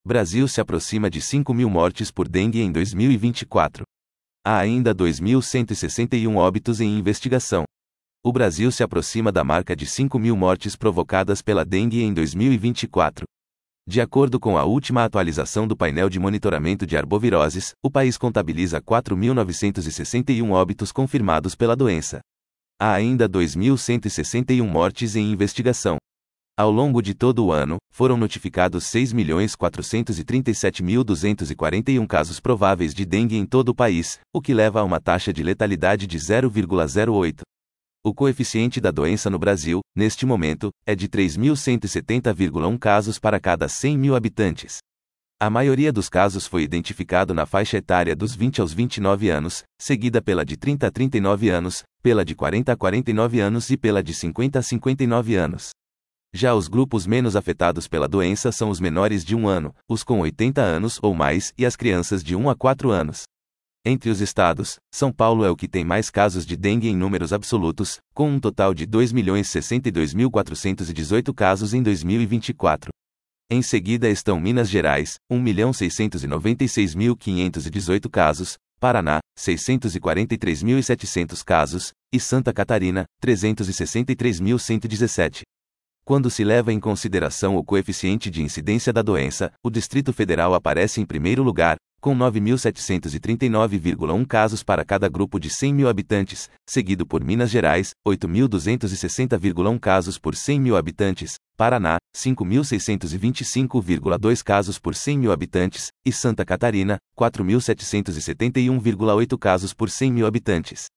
Brasil se aproxima de 5.000 mortes por dengue em 2024. Há ainda 2.161 óbitos em investigação. O Brasil se aproxima da marca de 5.000 mortes provocadas pela dengue em 2024. De acordo com a última atualização do painel de monitoramento de arboviroses, o país contabiliza 4.961 óbitos confirmados pela doença. Há ainda 2.161 mortes em investigação. Ao longo de todo o ano, foram notificados 6.437.241 casos prováveis de dengue em todo o país, o que leva a uma taxa de letalidade de 0,08. O coeficiente da doença no Brasil, neste momento, é de 3.170,1 casos para cada 100.000 habitantes. A maioria dos casos foi identificado na faixa etária dos 20 aos 29 anos, seguida pela de 30 a 39 anos, pela de 40 a 49 anos e pela de 50 a 59 anos. Já os grupos menos afetados pela doença são os menores de 1 ano, os com 80 anos ou mais e as crianças de 1 a 4 anos. Entre os estados, São Paulo é o que tem mais casos de dengue em números absolutos, com um total de 2.062.418 casos em 2024. Em seguida estão Minas Gerais, 1.696.518 casos, Paraná, 643.700 casos, e Santa Catarina, 363.117. Quando se leva em consideração o coeficiente de incidência da doença, o Distrito Federal aparece em primeiro lugar, com 9.739,1 casos para cada grupo de 100.000 habitantes, seguido por Minas Gerais, 8.260,1 casos por 100.000 habitantes, Paraná, 5.625,2 casos por 100.000 habitantes, e Santa Catarina, 4.771,8 casos por 100.000 habitantes.